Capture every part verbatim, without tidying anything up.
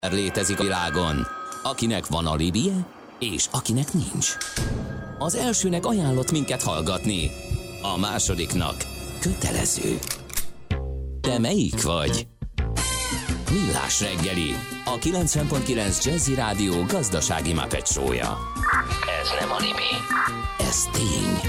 Létezik a világon, akinek van alibije, és akinek nincs. Az elsőnek ajánlott minket hallgatni, a másodiknak kötelező. Te melyik vagy? Millás reggeli, a kilencven pont kilenc Jazzy Rádió gazdasági Muppet show-ja. Ez nem anime, ez tény.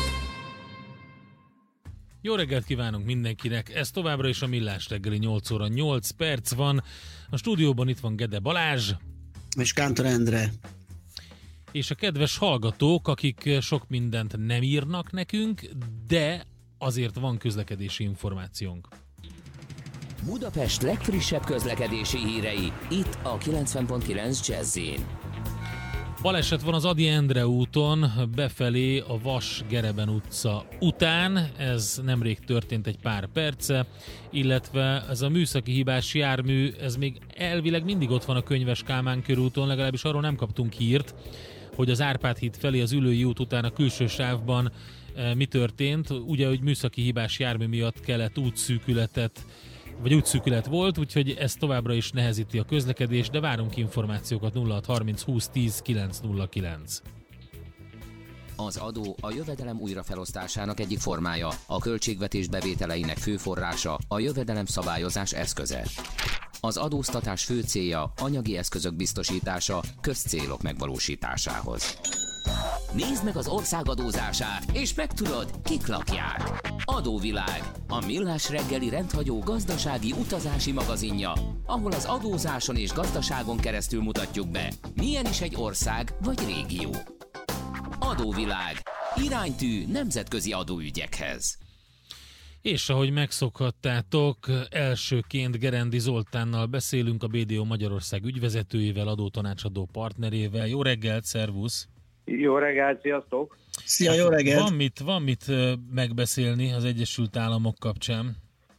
Jó reggelt kívánunk mindenkinek, ez továbbra is a Millás reggeli, nyolc óra nyolc perc van. A stúdióban itt van Gede Balázs. És Kántor Endre. És a kedves hallgatók, akik sok mindent nem írnak nekünk, de azért van közlekedési információnk. Budapest legfrissebb közlekedési hírei, itt a kilencven pont kilenc Jazzyn. Baleset van az Ady Endre úton, befelé a Vas-Gereben utca után, ez nemrég történt egy pár perce, illetve ez a műszaki hibás jármű, ez még elvileg mindig ott van a Könyves Kálmán körúton, legalábbis arról nem kaptunk hírt, hogy az Árpád híd felé az Üllői út után a külső sávban e, mi történt. Ugye, hogy műszaki hibás jármű miatt kellett útszűkületet vagy útszűkület volt, úgyhogy ez továbbra is nehezíti a közlekedést, de várunk információkat nulla hat harminc húsz tíz kilenc nulla kilenc. Az adó a jövedelem újrafelosztásának egyik formája, a költségvetés bevételeinek fő forrása, a jövedelem szabályozás eszköze. Az adóztatás fő célja anyagi eszközök biztosítása közcélok megvalósításához. Nézd meg az ország adózását, és megtudod, kik lakják. Adóvilág, a Millás reggeli rendhagyó gazdasági utazási magazinja, ahol az adózáson és gazdaságon keresztül mutatjuk be, milyen is egy ország vagy régió. Adóvilág, iránytű nemzetközi adóügyekhez. És ahogy megszokhattátok, elsőként Gerendi Zoltánnal beszélünk, a bé dé o Magyarország ügyvezetőjével, adótanácsadó partnerével. Jó reggelt, szervusz! Jó reggelt, sziasztok! Szia, jó reggelt! Van mit, van mit megbeszélni az Egyesült Államok kapcsán?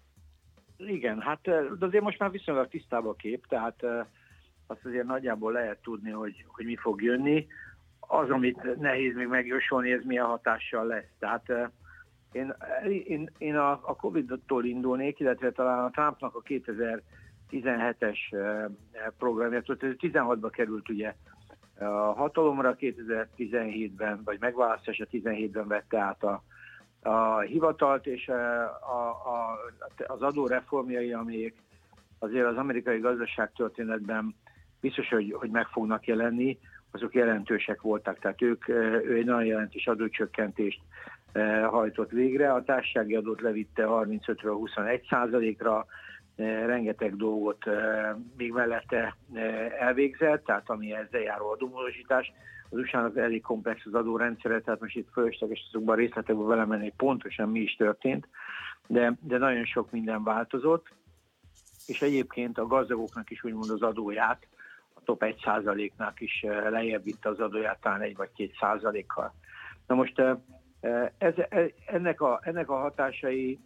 Igen, hát de azért most már viszonylag tisztább a kép, tehát azt azért nagyjából lehet tudni, hogy, hogy mi fog jönni. Az, amit nehéz még megjósolni, ez milyen hatással lesz. Tehát én, én, én a, a Covid-tól indulnék, illetve talán a Trumpnak a kétezer-tizenhetes programja, tizenhatba került ugye a hatalomra, kétezer-tizenhétben, vagy megválasztása tizenhétben vette át a, a hivatalt, és a, a, az adóreformjai, amelyek azért az amerikai gazdaságtörténetben biztos, hogy, hogy meg fognak jelenni, azok jelentősek voltak. Tehát ők, ő egy nagyon jelentős adócsökkentést hajtott végre. A társasági adót levitte harmincötről huszonegy százalékra, rengeteg dolgot még mellette elvégzett, tehát ami ezzel járó adómódosítás. Az u es á-nak elég komplex az adórendszere, tehát most itt fölösleges azokban a részletekben belemenni, pontosan mi is történt, de, de nagyon sok minden változott, és egyébként a gazdagoknak is úgymond az adóját, a top egy százaléknak is lejjebb vitte az adóját, talán egy vagy két százalékkal. Na most ez, ennek, a, ennek a hatásai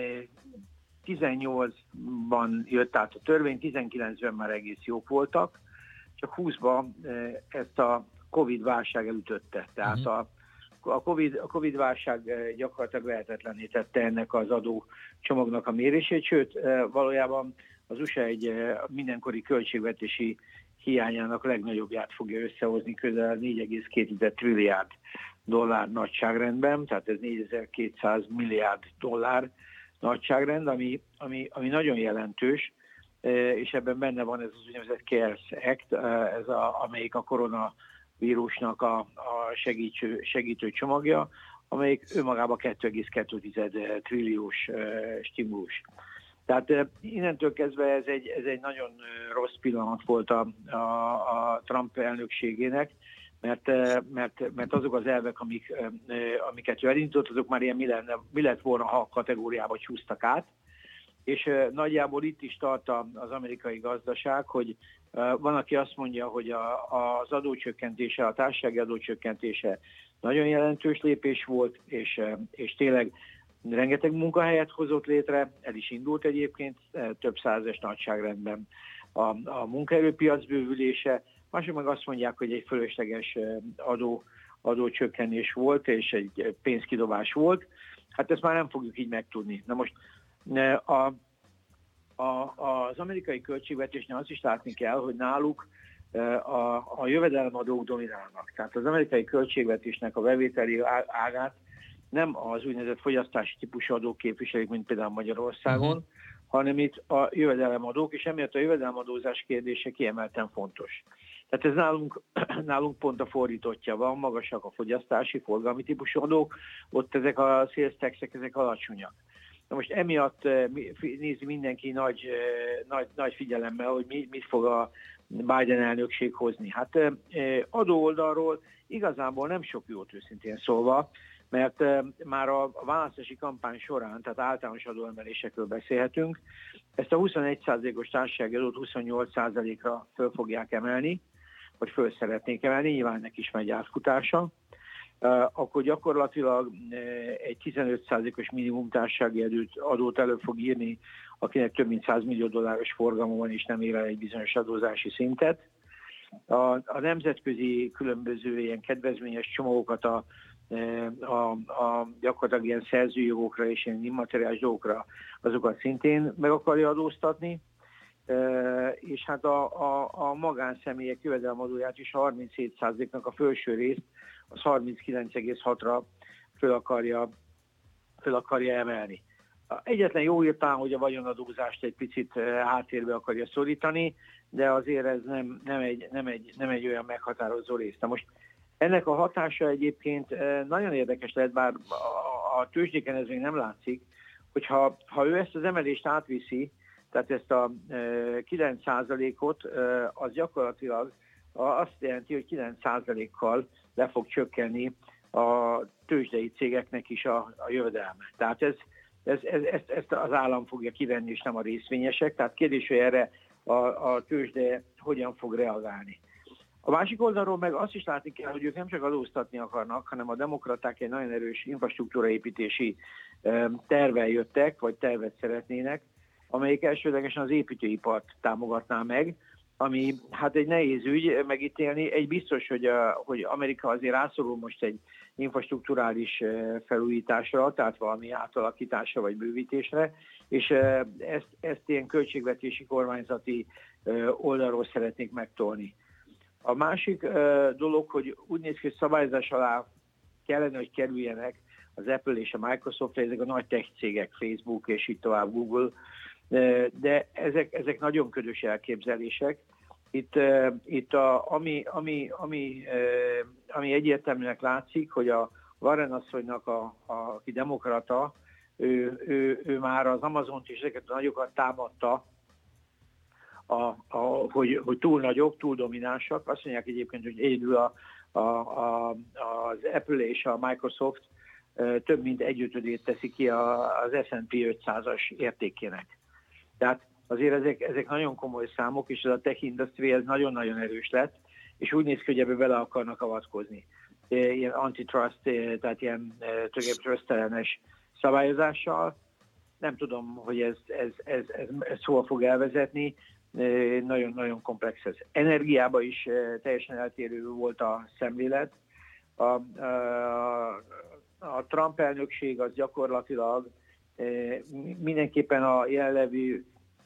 tizennyolcban jött át a törvény, tizenkilencben már egész jók voltak, csak húszban ezt a Covid-válság elütötte. Tehát a, a, COVID, a Covid-válság gyakorlatilag lehetetlenné tette ennek az adócsomagnak a mérését, sőt, valójában az u es á egy mindenkori költségvetési hiányának legnagyobbját fogja összehozni, közel négy egész két trilliárd dollár nagyságrendben, tehát ez négyezer-kétszáz milliárd dollár nagyságrend, ami, ami, ami nagyon jelentős, és ebben benne van ez az úgynevezett CARES Act, ez a, amelyik a koronavírusnak a, a segítő, segítő csomagja, amelyik önmagában két egész két trilliós stimulus. Tehát innentől kezdve ez egy, ez egy nagyon rossz pillanat volt a, a, a Trump elnökségének, mert, mert, mert azok az elvek, amik, amiket ő elindított, azok már ilyen mi, lenne, mi lett volna, ha kategóriába csúsztak át, és nagyjából itt is tart az amerikai gazdaság, hogy van, aki azt mondja, hogy a, az adócsökkentése, a társasági adócsökkentése nagyon jelentős lépés volt, és, és tényleg rengeteg munkahelyet hozott létre, el is indult egyébként, több százes nagyságrendben a, a munkaerőpiac bővülése. Mások meg azt mondják, hogy egy fölösleges adó, adócsökkenés volt, és egy pénzkidobás volt. Hát ezt már nem fogjuk így megtudni. Na most a, a, az amerikai költségvetésnél azt is látni kell, hogy náluk a, a jövedelemadók dominálnak. Tehát az amerikai költségvetésnek a bevételi ágát nem az úgynevezett fogyasztási típusú adók képviselik, mint például Magyarországon, uh-huh. hanem itt a jövedelemadók, és emiatt a jövedelemadózás kérdése kiemelten fontos. Tehát ez nálunk, nálunk pont a fordítottja van, magasak a fogyasztási, forgalmi típusú adók, ott ezek a sales taxek, ezek alacsonyak. Na most emiatt nézi mindenki nagy, nagy, nagy figyelemmel, hogy mit fog a Biden elnökség hozni. Hát adó oldalról igazából nem sok jót, őszintén szólva, mert már a választási kampány során, tehát általános adóemelésekről beszélhetünk, ezt a huszonegy százalékos társasági adót huszonnyolc százalékra föl fogják emelni, vagy föl szeretnék emelni, nyilván ennek is megy átfutása, akkor gyakorlatilag egy tizenöt százalékos minimum társasági adót elő fog írni, akinek több mint száz millió dolláros forgalma van, és nem ér el egy bizonyos adózási szintet. A, a nemzetközi különböző ilyen kedvezményes csomagokat a, a, a gyakorlatilag ilyen szerzőjogokra és ilyen immateriális dolgokra, azokat szintén meg akarja adóztatni, és hát a, a, a magánszemélyek jövedelemadóját is a harminchét százaléknak a felső részt, az harminckilenc egész hatra föl akarja, föl akarja emelni. Egyetlen jó hír talán, hogy a vagyonadózást egy picit háttérbe akarja szorítani, de azért ez nem, nem, egy, nem, egy, nem egy olyan meghatározó rész. Na most ennek a hatása egyébként nagyon érdekes lehet, bár a tőzsdéken ez még nem látszik, hogyha ha ő ezt az emelést átviszi, tehát ezt a kilenc százalékot, az gyakorlatilag azt jelenti, hogy kilenc százalékkal le fog csökkenni a tőzsdei cégeknek is a, a jövedelme. Tehát ez, ez, ez, ezt, ezt az állam fogja kivenni, és nem a részvényesek. Tehát kérdés, hogy erre a, a tőzsde hogyan fog reagálni. A másik oldalról meg azt is látni kell, hogy ők nem csak adóztatni akarnak, hanem a demokraták egy nagyon erős infrastruktúraépítési tervvel jöttek, vagy tervet szeretnének, amelyik elsődlegesen az építőipart támogatná meg, ami hát egy nehéz ügy megítélni. Egy biztos, hogy, a, hogy Amerika azért rászorul most egy infrastrukturális felújításra, tehát valami átalakításra vagy bővítésre, és ezt, ezt ilyen költségvetési kormányzati oldalról szeretnék megtolni. A másik dolog, hogy úgy néz ki, hogy szabályozás alá kellene, hogy kerüljenek az Apple és a Microsoft, ezek a nagy tech cégek, Facebook és így tovább Google, de ezek, ezek nagyon ködös elképzelések. Itt, itt a, ami, ami, ami, ami egyértelműnek látszik, hogy a Warren asszonynak, a, a, aki demokrata, ő, ő, ő már az Amazont és ezeket a nagyokat támadta, a, a, hogy, hogy túl nagyok, túl dominánsak. Azt mondják egyébként, hogy egyedül a, a, a, az Apple és a Microsoft több mint egyötödét teszi ki az es and pé ötszázas értékének. Tehát azért ezek, ezek nagyon komoly számok, és ez a tech industry ez nagyon-nagyon erős lett, és úgy néz ki, hogy ebbe bele akarnak avatkozni. Ilyen antitrust, tehát ilyen tulajdonképpen trust-ellenes szabályozással. Nem tudom, hogy ez, ez, ez, ez, ez hol fog elvezetni, nagyon-nagyon komplex ez. Energiában is teljesen eltérő volt a szemlélet. A, a, a Trump elnökség az gyakorlatilag mindenképpen a jelenlevő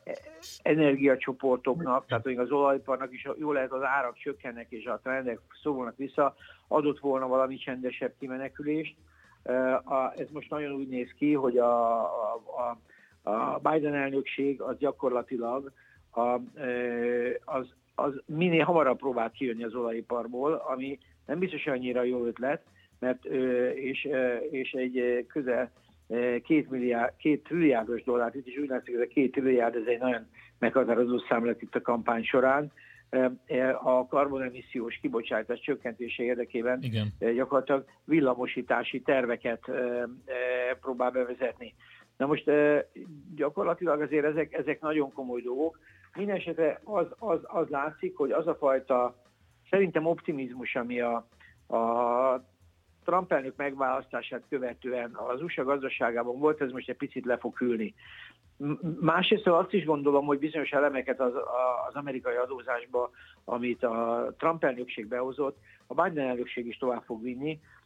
energiacsoportoknak, tehát még az olajparnak is jól lehet az árak csökkennek és a trendek szólnak vissza, adott volna valami csendesebb kimenekülést. Ez most nagyon úgy néz ki, hogy a, a, a Biden elnökség az gyakorlatilag a, az, az minél hamarabb próbált kijönni az olajiparból, ami nem biztos annyira jó ötlet, mert és, és egy közel két, milliárd, két trilliárdos dollárt, itt is úgy látszik, hogy ez a két trilliárd, ez egy nagyon meghatározó számlet itt a kampány során. A karbonemissziós kibocsátás csökkentése érdekében igen, gyakorlatilag villamosítási terveket próbál bevezetni. Na most gyakorlatilag azért ezek, ezek nagyon komoly dolgok. Mindenesetre az, az, az látszik, hogy az a fajta szerintem optimizmus, ami a, a Trump elnök megválasztását követően az u es á gazdaságában volt, ez most egy picit le fog hűlni. Másrészt azt is gondolom, hogy bizonyos elemeket az, az amerikai adózásba, amit a Trump elnökség behozott, a Biden elnökség is tovább fog vinni,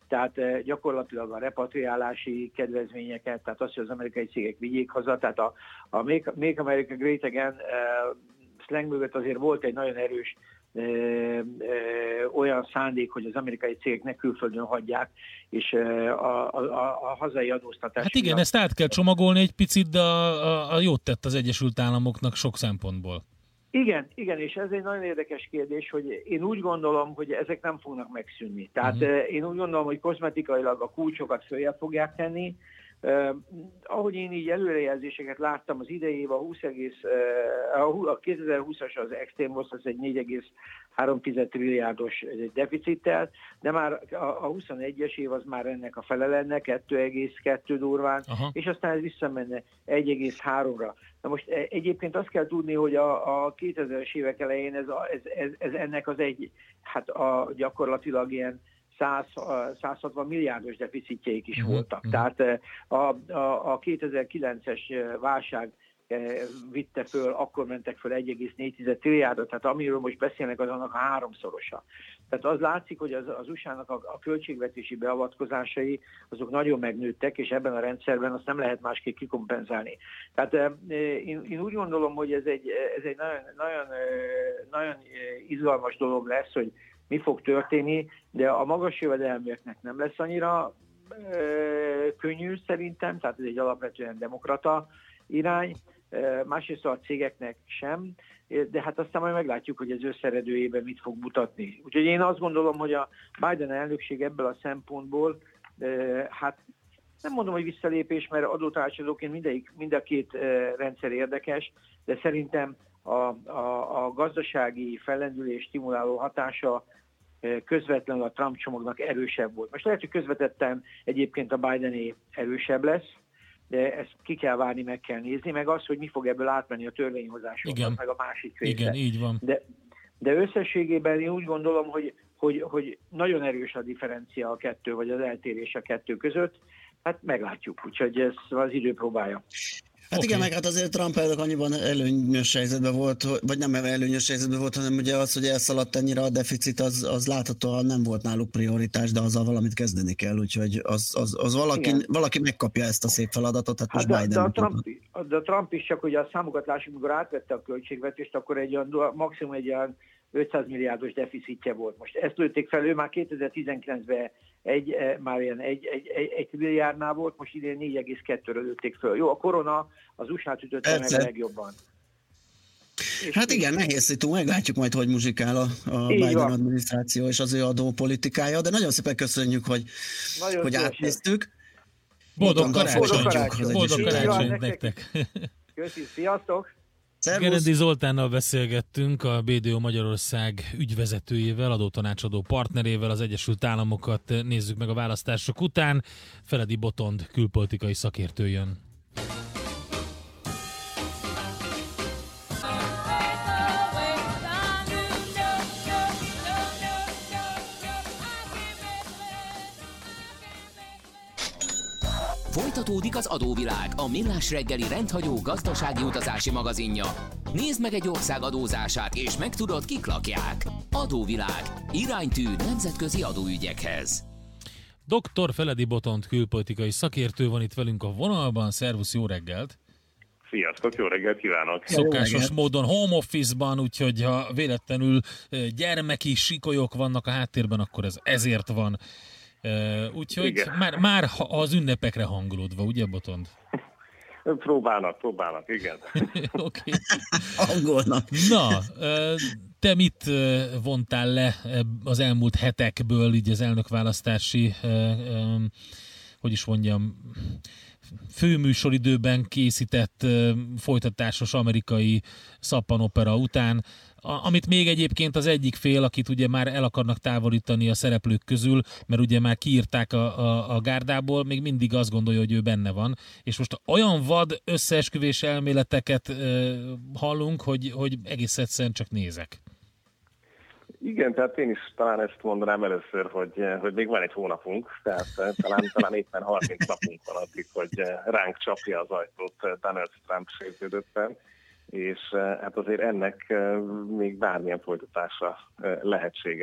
tehát gyakorlatilag a repatriálási kedvezményeket, tehát azt, hogy az amerikai cégek vigyék haza, tehát a, a Make, Make America Great Again uh, slang mögött azért volt egy nagyon erős Ö, ö, olyan szándék, hogy az amerikai cégek ne külföldön hagyják, és ö, a, a, a hazai adóztatás... Hát igen, miatt... ezt át kell csomagolni egy picit, de a, a, a jót tett az Egyesült Államoknak sok szempontból. Igen, igen, és ez egy nagyon érdekes kérdés, hogy én úgy gondolom, hogy ezek nem fognak megszűnni. Tehát uh-huh. én úgy gondolom, hogy kozmetikailag a kulcsokat följebb fogják tenni. Uh, ahogy én így előrejelzéseket láttam, az idei év a, húsz egész, uh, a kétezer-húszas az extrém volt, az egy négy egész három trilliárdos deficittel, de már a, a huszonegyes év az már ennek a fele lenne, kettő egész kettő durván, aha. és aztán ez visszamenne egy egész háromra. Na most egyébként azt kell tudni, hogy a, a kétezres évek elején ez, a, ez, ez, ez ennek az egy, hát a, gyakorlatilag ilyen száz, száz hatvan milliárdos deficitjeik is uh-huh. voltak. Tehát a, a, a kétezer-kilences válság vitte föl, akkor mentek föl egy egész négy trilliárdot, tehát amiről most beszélnek, az annak a háromszorosa. Tehát az látszik, hogy az, az u es á-nak a, a költségvetési beavatkozásai azok nagyon megnőttek, és ebben a rendszerben azt nem lehet másképp kikompenzálni. Tehát én, én úgy gondolom, hogy ez egy, ez egy nagyon, nagyon, nagyon izgalmas dolog lesz, hogy mi fog történni, de a magas jövedelműeknek nem lesz annyira ö, könnyű szerintem, tehát ez egy alapvetően demokrata irány, ö, másrészt a cégeknek sem, de hát aztán majd meglátjuk, hogy ez összeredőjében mit fog mutatni. Úgyhogy én azt gondolom, hogy a Biden elnökség ebből a szempontból, ö, hát nem mondom, hogy visszalépés, mert adótanácsadóként mindegyik, mind a két ö, rendszer érdekes, de szerintem A, a, a gazdasági fellendülés stimuláló hatása közvetlenül a Trump csomagnak erősebb volt. Most lehet, hogy közvetetten egyébként a Bidené erősebb lesz, de ezt ki kell várni, meg kell nézni, meg az, hogy mi fog ebből átmenni a törvényhozásokon, meg a másik része. Igen, így van. De, de összességében én úgy gondolom, hogy, hogy, hogy nagyon erős a differencia a kettő, vagy az eltérés a kettő között. Hát meglátjuk, úgyhogy ez az idő próbálja. Hát okay. Igen, meg hát azért Trump elnök annyiban előnyös helyzetben volt, vagy nem előnyös helyzetben volt, hanem ugye az, hogy elszaladt ennyire a deficit, az, az láthatóan nem volt náluk prioritás, de azzal valamit kezdeni kell, úgyhogy az, az, az valaki, valaki megkapja ezt a szép feladatot, hát most hát Biden. De, de, a Trump, de a Trump is csak, hogy a számokat lássuk, amikor átvette a költségvetést, akkor egy olyan, maximum egy olyan ötszáz milliárdos deficitje volt. Most ezt lőtték fel, ő már kétezer-tizenkilencben egy, már ilyen egy, egy, egy, egy milliárdnál volt, most idén négy egész kettőre lőtték föl. Jó, a korona az u es á-t ütötte meg a legjobban. Hát igen, nehéz szitu, meglátjuk majd, hogy muzsikál a, a Biden van. Adminisztráció és az ő adópolitikája, de nagyon szépen köszönjük, hogy, hogy átnéztük. Boldog karácsonyt! Boldog karácsonyt nektek! Köszönjük, sziasztok! Gerendi Zoltánnal beszélgettünk, a bé dé o Magyarország ügyvezetőjével, adótanácsadó partnerével, az Egyesült Államokat nézzük meg a választások után. Feledi Botond külpolitikai szakértő jön. Folytatódik az Adóvilág, a millás reggeli rendhagyó gazdasági utazási magazinja. Nézd meg egy ország adózását, és megtudod, kik lakják. Adóvilág. Iránytű nemzetközi adóügyekhez. doktor Feledi Botond külpolitikai szakértő van itt velünk a vonalban. Szervusz, jó reggelt! Sziasztok, jó reggelt kívánok! Szokásos reggelt. Módon home office-ban, úgyhogy ha véletlenül gyermeki sikolyok vannak a háttérben, akkor ez ezért van. Uh, úgyhogy már, már az ünnepekre hangolódva, ugye Botond? Próbálnak, próbálnak, igen. Oké. Hangolnak. Na, te mit vontál le az elmúlt hetekből, így az elnökválasztási, hogy is mondjam, főműsoridőben készített folytatásos amerikai szappanopera után, amit még egyébként az egyik fél, akit ugye már el akarnak távolítani a szereplők közül, mert ugye már kiírták a, a, a gárdából, még mindig azt gondolja, hogy ő benne van. És most olyan vad összeesküvés elméleteket uh, hallunk, hogy, hogy egész egyszerűen csak nézek. Igen, tehát én is talán ezt mondanám először, hogy, hogy még van egy hónapunk, tehát talán, talán éppen harminc napunk van addig, hogy ránk csapja az ajtót Donald Trump sértődötten, és hát azért ennek még bármilyen folytatása lehetséges.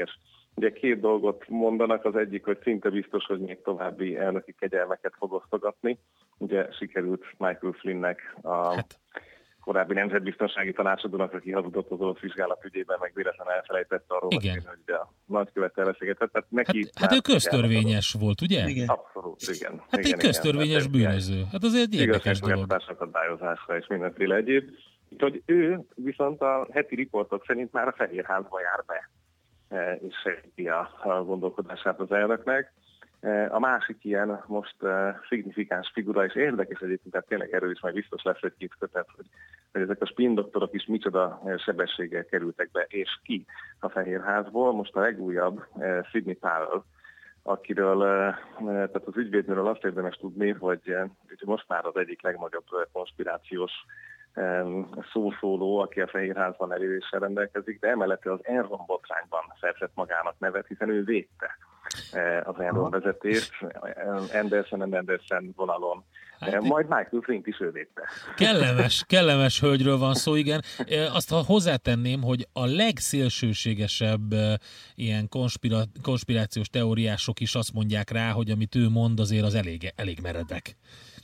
Ugye két dolgot mondanak, az egyik, hogy szinte biztos, hogy még további elnöki kegyelmeket fog osztogatni. Ugye sikerült Michael Flynnnek a hát. korábbi nemzetbiztonsági tanácsadónak, aki hazudott az orosz vizsgálat ügyében, meg véletlenül elfelejtette arról, igen. hogy a nagykövettel beszélgetett. Tehát neki hát, hát ő köztörvényes volt, ugye? Igen. Abszolút, igen. Hát igen, egy köztörvényes igen. bűnöző. Hát az egy érdekes dolog. Igazságszolgáltatásakadályozásra és mindenféle egyéb. Úgyhogy ő viszont a heti riportok szerint már a Fehérházba jár be, és segíti a, a gondolkodását az elnöknek. A másik ilyen most uh, szignifikáns figura, és érdekes egyébként, tehát tényleg erről is majd biztos lesz egy két kötet, hogy, hogy ezek a spin doktorok is micsoda sebességgel kerültek be, és ki a Fehérházból. Most a legújabb uh, Sidney Powell, akiről, uh, tehát az ügyvédnőről azt érdemes tudni, hogy uh, most már az egyik legnagyobb konspirációs um, szószóló, aki a Fehérházban eléréssel rendelkezik, de emellett az Enron botrányban szerzett magának nevet, hiszen ő védte az Enron vezetést, Anderson and Anderson vonalon. Hát, majd Michael Flynn is ő védte. Kellemes, kellemes hölgyről van szó, igen. Azt ha hozzátenném, hogy a legszélsőségesebb ilyen konspira, konspirációs teóriások is azt mondják rá, hogy amit ő mond, azért az elég, elég meredek.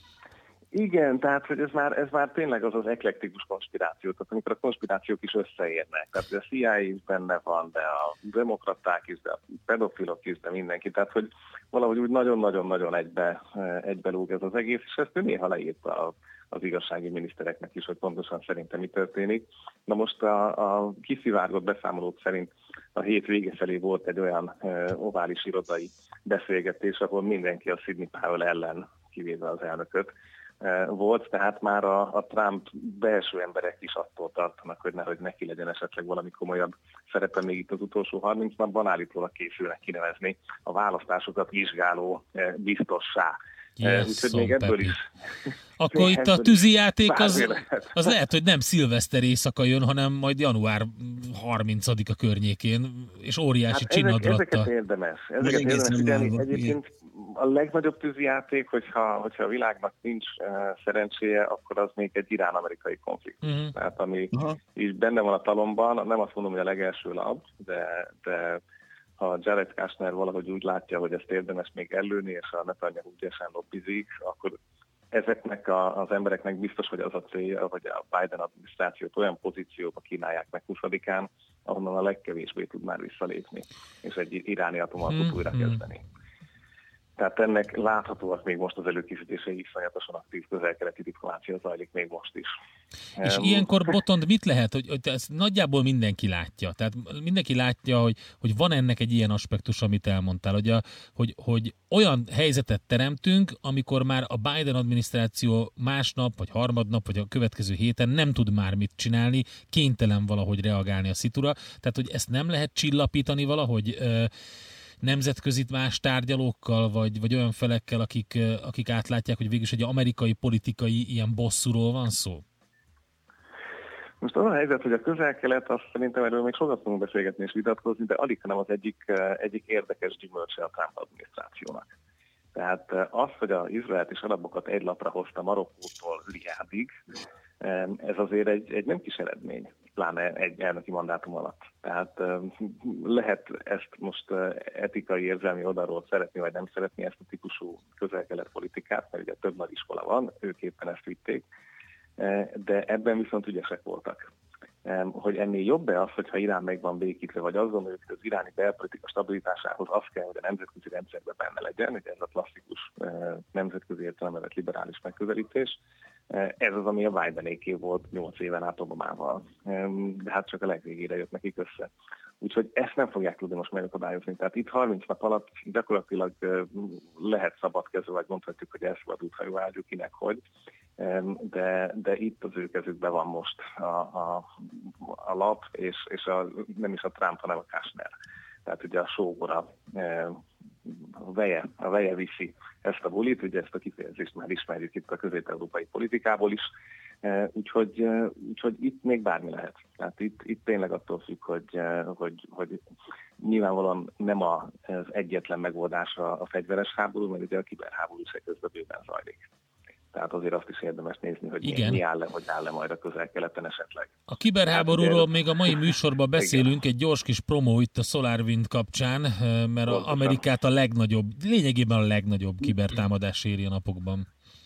Igen, tehát hogy ez már, ez már tényleg az az eklektikus konspiráció, tehát amikor a konspirációk is összeérnek. Tehát a C I A is benne van, de a demokraták is, de a pedofilok is, de mindenki. Tehát, hogy valahogy úgy nagyon-nagyon-nagyon egybe, egybe lóg ez az egész, és ezt ő néha leírta az igazsági minisztereknek is, hogy pontosan szerintem mi történik. Na most a, a kiszivárgott beszámolók szerint a hét vége felé volt egy olyan e, ovális irodai beszélgetés, ahol mindenki a Sidney Powell ellen, kivéve az elnököt, volt, tehát már a, a Trump belső emberek is attól tartanak, hogy nehogy neki legyen esetleg valami komolyabb szerepe még itt az utolsó harminc napban, állítólag készülnek kinevezni a választásokat vizsgáló biztossá. Úgyhogy még ebből is... Akkor itt a tűzijáték az, az lehet, hogy nem szilveszter éjszaka jön, hanem majd január harmincadika környékén, és óriási hát csinadrattal. Ezek, ezeket érdemes. Ezeket érdemes figyelni. Egyébként a legnagyobb tűzijáték, hogyha, hogyha a világnak nincs uh, szerencséje, akkor az még egy irán-amerikai konfliktus. Uh-huh. Tehát ami uh-huh. is benne van a talomban, nem azt mondom, hogy a legelső lap, de... de ha Jared Kushner valahogy úgy látja, hogy ezt érdemes még ellőni, és a Netanyahu ügyesen lobbizik, akkor ezeknek a, az embereknek biztos, hogy az a célja, hogy a Biden adminisztrációt olyan pozícióba kínálják meg huszadikán, ahonnan a legkevésbé tud már visszalépni, és egy iráni atomalkot hmm, újra kezdeni. Hmm. Tehát ennek láthatóak még most az előkészítése, iszonyatosan aktív közel-keleti diplomácia zajlik még most is. És um, ilyenkor, Botond, mit lehet, hogy, hogy ezt nagyjából mindenki látja? Tehát mindenki látja, hogy, hogy van ennek egy ilyen aspektus, amit elmondtál, hogy, a, hogy, hogy olyan helyzetet teremtünk, amikor már a Biden adminisztráció másnap, vagy harmadnap, vagy a következő héten nem tud már mit csinálni, kénytelen valahogy reagálni a szitura. Tehát, hogy ezt nem lehet csillapítani valahogy... Uh, nemzetközi más tárgyalókkal, vagy, vagy olyan felekkel, akik, akik átlátják, hogy végülis egy amerikai politikai ilyen bosszúról van szó? Most az a helyzet, hogy a közel-kelet, azt szerintem erről még sokat fogunk beszélgetni és vitatkozni, de alig hanem az egyik, egyik érdekes gyümölcse a Trump adminisztrációnak. Tehát az, hogy az izraelt és arabokat egy lapra hozta Marokkótól Riádig, ez azért egy, egy nem kis eredmény, pláne egy elnöki mandátum alatt. Tehát lehet ezt most etikai, érzelmi oldalról szeretni, vagy nem szeretni ezt a típusú közel-kelet politikát, mert ugye több nagy iskola van, ők éppen ezt vitték, de ebben viszont ügyesek voltak. Hogy ennél jobb-e az, hogyha Irán meg van békítve, vagy azon, hogy az iráni belpolitika stabilitásához az kell, hogy a nemzetközi rendszerben benne legyen, ugye ez a klasszikus nemzetközi értelemben vett liberális megközelítés. Ez az, ami a Bidenéké volt nyolc éven át Obamával. De hát csak a legvégére jött nekik össze. Úgyhogy ezt nem fogják tudni most megakadályozni. Tehát itt harminc nap alatt gyakorlatilag lehet szabadkező, vagy mondhatjuk, hogy elszabadult hajóágyú, kinek hogy. De, de itt az ő kezükben van most a, a, a lap, és, és a, nem is a Trump, hanem a Kushner. Tehát ugye a sógora, a veje, a veje viszi ezt a bulit, ugye ezt a kifejezést már ismerjük itt a közép-európai politikából is, úgyhogy, úgyhogy itt még bármi lehet. Tehát itt, itt tényleg attól függ, hogy, hogy, hogy nyilvánvalóan nem az egyetlen megoldásra a fegyveres háború, mert ugye a kiberháború se közben bőven zajlik. Tehát azért azt is érdemes nézni, hogy mi, mi áll le, hogy áll le majd a Közel-Keleten esetleg. A kiberháborúról hát, még a mai műsorban beszélünk, egy gyors kis promó itt a SolarWind kapcsán, mert a Amerikát a legnagyobb, lényegében a legnagyobb kibertámadás éri a napokban.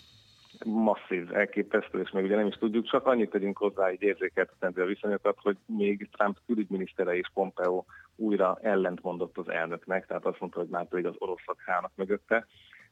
Masszív, elképesztő, és még ugye nem is tudjuk, csak annyit tegyünk hozzá, így érzékeltetendő a viszonyokat, hogy még Trump külügyminisztere és Pompeo újra ellentmondott az elnöknek, tehát azt mondta, hogy már pedig az oroszok állnak mögötte,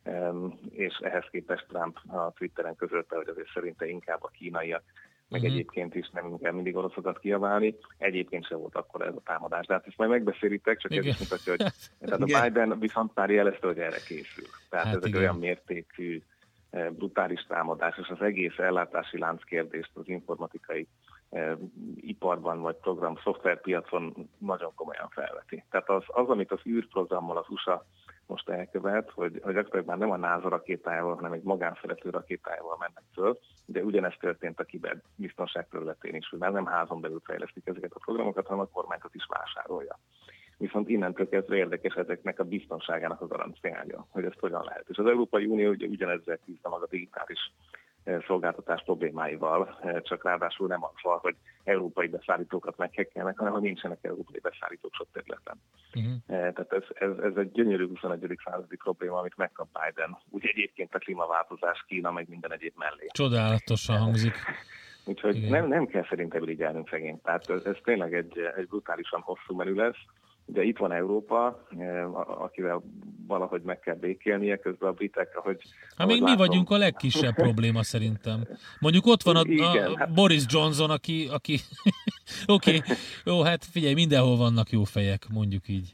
és ehhez képest Trump a Twitteren közölte, hogy azért szerinte inkább a kínaiak, meg uh-huh. egyébként is nem kell mindig oroszokat kiabálni. Egyébként sem volt akkor ez a támadás. De hát ezt majd megbeszélitek, csak igen. Ez is mutatja, hogy tehát a Biden viszont már jelezte, hogy erre készül. Tehát hát ez igen. Egy olyan mértékű brutális támadás, és az egész ellátási lánc kérdést az informatikai eh, iparban vagy program szoftverpiacon nagyon komolyan felveti. Tehát az, az amit az űrprogrammal az u es á most elkövet, hogy, hogy gyakorlatilag már nem a NASA rakétájával, hanem egy magánszereplő rakétájával mennek föl, de ugyanezt történt a kiberbiztonság területén is, hogy már nem házon belül fejlesztik ezeket a programokat, hanem a kormányzat is vásárolja. Viszont innentől kezdve érdekes ezeknek a biztonságának a garanciája, hogy ezt hogyan lehet. És az Európai Unió ugye ugyanezzel küzd a digitális szolgáltatás problémáival, csak ráadásul nem azzal, hogy európai beszállítókat meghekkelnek, hanem hogy nincsenek európai beszállítók sok területen. Uh-huh. Tehát ez, ez, ez egy gyönyörű huszonegyedik századi probléma, amit megkap Biden. Úgy egyébként a klímaváltozás, Kína, meg minden egyéb mellé. Csodálatosan hangzik. Úgyhogy nem, nem kell szerintem irigyelnünk szegényt. Tehát ez, ez tényleg egy, egy brutálisan hosszú menü lesz. Ugye itt van Európa, akivel valahogy meg kell békélnie, közben a britek, ahogy... Hát még látom, mi vagyunk a legkisebb probléma szerintem. Mondjuk ott van a, igen, a hát... Boris Johnson, aki... aki... Oké, okay. Jó, hát figyelj, mindenhol vannak jó fejek, mondjuk így.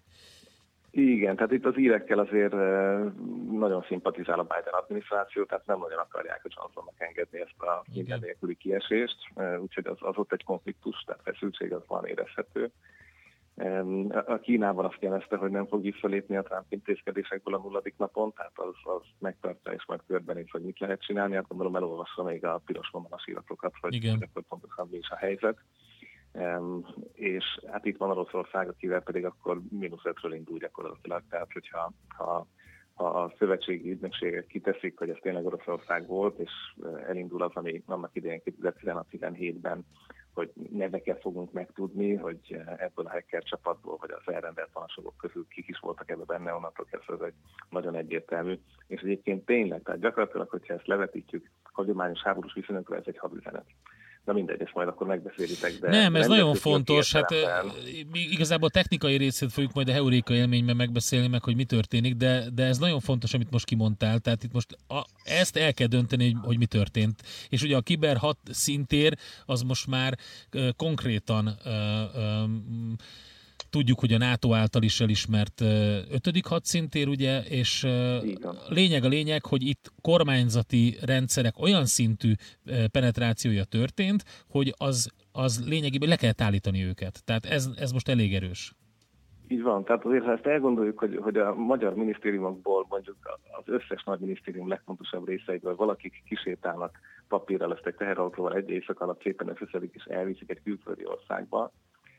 Igen, tehát itt az írekkel azért nagyon szimpatizál a Biden adminisztráció, tehát nem nagyon akarják a Johnsonnak engedni ezt a minden nélküli kiesést, úgyhogy az, az ott egy konfliktus, tehát feszültség az van érezhető. A Kínában azt jelezte, hogy nem fog visszalépni a Trump intézkedésekből a nulladik napon, tehát az, az megtartja és majd körbenéz, hogy mit lehet csinálni. Hát gondolom elolvassa még a piros vonalas iratokat, hogy akkor pontosan mi is a helyzet. Um, és hát itt van Oroszország, akivel pedig akkor mínusz ötről indul gyakorlatilag. Tehát, hogyha ha, ha a szövetségi ügynökségek kiteszik, hogy ez tényleg Oroszország volt, és elindul az, ami annak idején kétezer-tizenhat-tizenhétben, hogy neveket fogunk megtudni, hogy ebből a hacker csapatból, vagy az elrendelt panasok közül kik is voltak ebben benne, onnantól kezdve ez egy nagyon egyértelmű. És egyébként tényleg, tehát gyakorlatilag, hogyha ezt levetítjük hagyományos háborús viszonyokra, ez egy hadüzenet. Na mindegy, ezt majd akkor megbeszélitek. De nem, ez nagyon fontos. Hát igazából technikai részét fogjuk majd a Heuréka élményben megbeszélni meg, hogy mi történik, de, de ez nagyon fontos, amit most kimondtál. Tehát itt most a, ezt el kell dönteni, hogy, hogy mi történt. És ugye a kiberhat szintér az most már uh, konkrétan uh, um, tudjuk, hogy a NATO által is elismert ötödik hadszintér, ugye, és lényeg a lényeg, hogy itt kormányzati rendszerek olyan szintű penetrációja történt, hogy az, az lényegében le kellett állítani őket. Tehát ez, ez most elég erős. Így van, tehát azért, ha ezt elgondoljuk, hogy, hogy a magyar minisztériumokból mondjuk az összes nagy minisztérium legfontosabb részeiből valakik kisétálnak papírral, ezt egy teherautóval egy éjszak alatt szépen összeszedik és elviszik egy külföldi országba,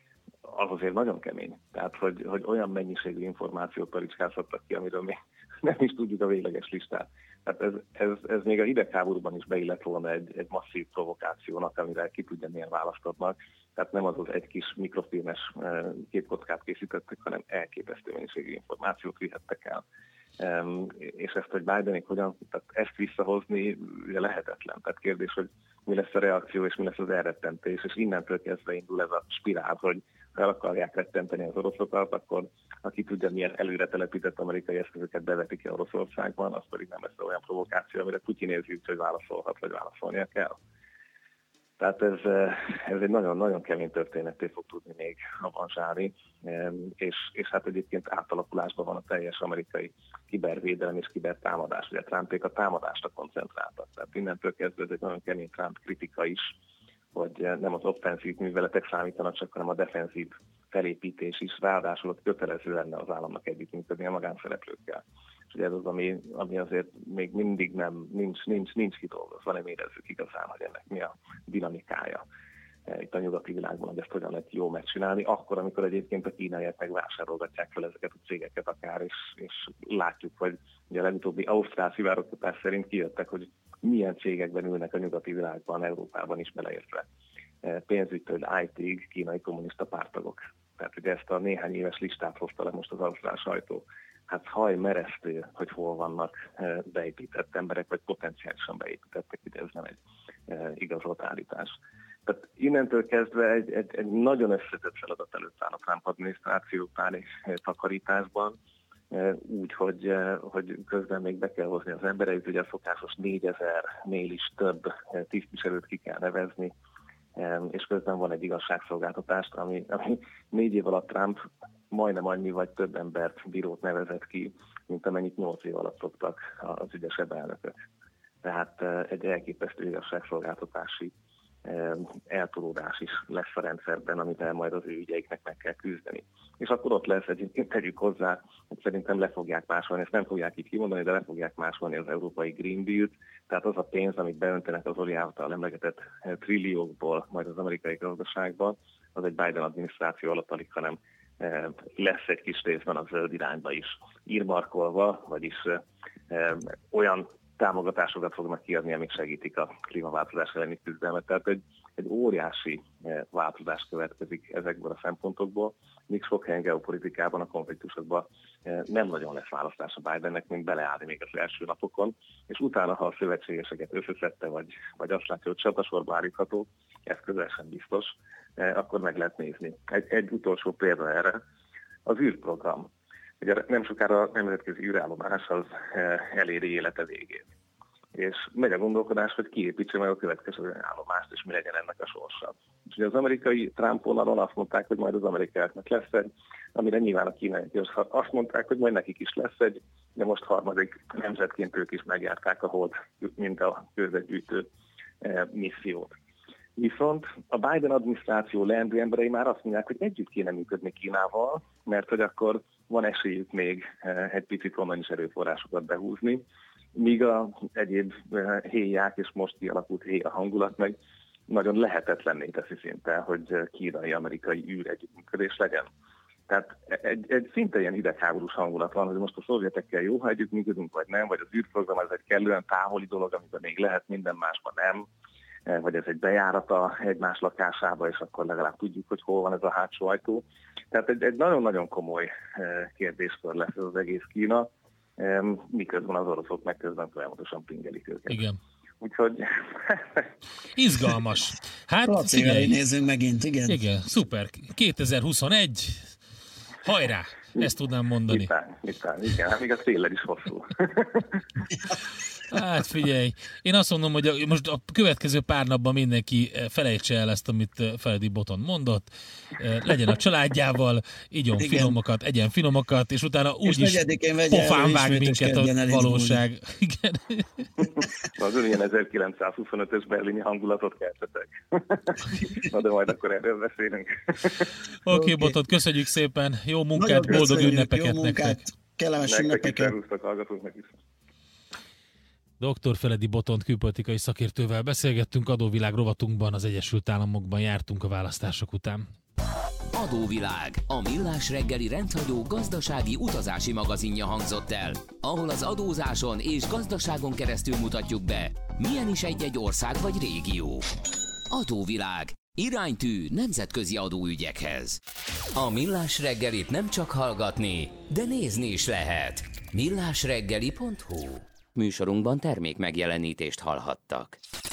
az azért nagyon kemény. Tehát, hogy, hogy olyan mennyiségű információt palicskázhattak ki, amiről még nem is tudjuk a végleges listát. Tehát ez, ez, ez még a hidegháborúban is beillett volna egy, egy masszív provokációnak, amire ki tudja, milyen választ adnak. Tehát nem az az egy kis mikrofilmes képkockát készítettek, hanem elképesztő mennyiségű információt vihettek el. Um, és ezt, hogy Bidenék hogyan, tehát ezt visszahozni ugye lehetetlen. Tehát kérdés, hogy mi lesz a reakció, és mi lesz az elrettentés, és innentől kezdve indul ez a spirál, hogy ha el akarják rettenteni az oroszokat, akkor aki tudja, milyen előre telepített amerikai eszközöket bevetik ki Oroszországban, az pedig nem lesz olyan provokáció, amire Putyin érzi úgy, hogy válaszolhat, vagy válaszolnia kell. Tehát ez, ez egy nagyon-nagyon kemény történetté fog tudni még avanzsálni, és, és hát egyébként átalakulásban van a teljes amerikai kibervédelem és kibertámadás. Ugye Trumpék a támadásra koncentráltak, tehát innentől kezdve ez egy nagyon kemény Trump kritika is, hogy nem az offenzív műveletek számítanak csak, hanem a defenzív felépítés is, ráadásul ott kötelező lenne az államnak együttműködni a magánszereplőkkel. És ugye ez az, ami, ami azért még mindig nem, nincs, nincs, nincs kidolgozva, nem érezzük igazán, hogy ennek mi a dinamikája itt a nyugati világban, hogy ezt hogyan lehet jó megcsinálni, akkor, amikor egyébként a kínaiak megvásárolgatják fel ezeket a cégeket akár, és, és látjuk, hogy ugye a legutóbbi ausztrál szivárogtatás szerint kijöttek, hogy milyen cégekben ülnek a nyugati világban, Európában is beleértve. Pénzügytől í té-ig kínai kommunista párttagok. Tehát ugye ezt a néhány éves listát hozta le most az ausztrál sajtó. Hát hajmeresztő, hogy hol vannak beépített emberek, vagy potenciálisan beépítettek, ugye ez nem egy igazolt állítás. Tehát innentől kezdve egy, egy, egy nagyon összetett feladat előtt áll a Trump adminisztráció pári takarításban, úgy, hogy, hogy közben még be kell hozni az embereit, ugye a szokásos négyezer-nél is több tisztviselőt ki kell nevezni, és közben van egy igazságszolgáltatást, ami, ami négy év alatt Trump majdnem annyi vagy több embert, bírót nevezett ki, mint amennyit nyolc év alatt szoktak az ügyesebb elnökök. Tehát egy elképesztő igazságszolgáltatási eltolódás is lesz a rendszerben, amit majd az ő ügyeiknek meg kell küzdeni. És akkor ott lesz, egyébként tegyük hozzá, hogy szerintem le fogják másolni, ezt nem fogják így kimondani, de le fogják másolni az európai Green Deal-t, tehát az a pénz, amit beöntenek az Zoli által emlegetett trilliókból majd az amerikai gazdaságban, az egy Biden adminisztráció alatt alig, hanem lesz egy kis részben a zöld irányba is írmarkolva, vagyis olyan támogatásokat fognak kiadni, amik segítik a klímaváltozás elleni küzdelmet. Tehát egy, egy óriási változás következik ezekből a szempontokból, míg sok helyen geopolitikában, a konfliktusokban nem nagyon lesz választás a Bidennek, mint beleállni még az első napokon, és utána, ha a szövetségeseket összeszedte, vagy, vagy azt látja, hogy csatasorba állítható, ez közel sem biztos, akkor meg lehet nézni. Egy, egy utolsó példa erre, az űrprogram. Ugye nem sokára a nemzetközi űrállomás az eléri élete végét. És megy a gondolkodás, hogy kiépítse meg a következő állomást, és mi legyen ennek a sorsa. És ugye az amerikai Trump vonalon azt mondták, hogy majd az amerikaiaknak lesz egy, amire nyilván a kínaiak is azt mondták, hogy majd nekik is lesz egy, de most harmadik nemzetként ők is megjárták a hold, mint a kőzetgyűjtő missziót. Viszont a Biden adminisztráció leendő emberei már azt mondják, hogy együtt kéne működni Kínával, mert hogy akkor van esélyük még egy picit onnan is erőforrásokat behúzni, míg a egyéb héják és most kialakult héja hangulat meg nagyon lehetetlenné teszi szinte, hogy kínai-amerikai űr együttműködés legyen. Tehát egy, egy szinte ilyen hidegháborús hangulat van, hogy most a szovjetekkel jó, ha együttműködünk, vagy nem, vagy az űrprogram ez egy kellően távoli dolog, amiben még lehet, minden másban nem, vagy ez egy bejárata egymás lakásába, és akkor legalább tudjuk, hogy hol van ez a hátsó ajtó. Tehát egy, egy nagyon-nagyon komoly kérdéskör lesz ez az egész Kína, miközben az oroszok meg közben folyamatosan pingelik őket. Igen. Úgyhogy... Izgalmas. Hát, Lacivel nézzünk megint, igen. Igen, szuper. kétezer-huszonegy, hajrá! Ezt tudnám mondani. Mitán, mitán, igen, hát még a széllel is hosszú. Hát figyelj, én azt mondom, hogy a, most a következő pár napban mindenki felejtse el ezt, amit Feledi Botond mondott, legyen a családjával, igyon igen. finomokat, egyen finomokat, és utána úgyis pofán vág minket a valóság. Igen. Az ilyen ezerkilencszázhuszonötös berlini hangulatot keltetek. Na de majd akkor erről beszélünk. Oké, okay, okay. Botond, köszönjük szépen, jó munkát, nagyon boldog ünnepeket jó munkát, nektek. Kellemes ünnepeket. doktor Feledi Botond külpolitikai szakértővel beszélgettünk, adóvilág rovatunkban az Egyesült Államokban jártunk a választások után. Adóvilág, a millás reggeli rendhagyó gazdasági utazási magazinja hangzott el, ahol az adózáson és gazdaságon keresztül mutatjuk be, milyen is egy-egy ország vagy régió. Adóvilág, iránytű nemzetközi adóügyekhez. A millás reggelit nem csak hallgatni, de nézni is lehet. millásreggeli pont hu. Műsorunkban termék megjelenítést hallhattak.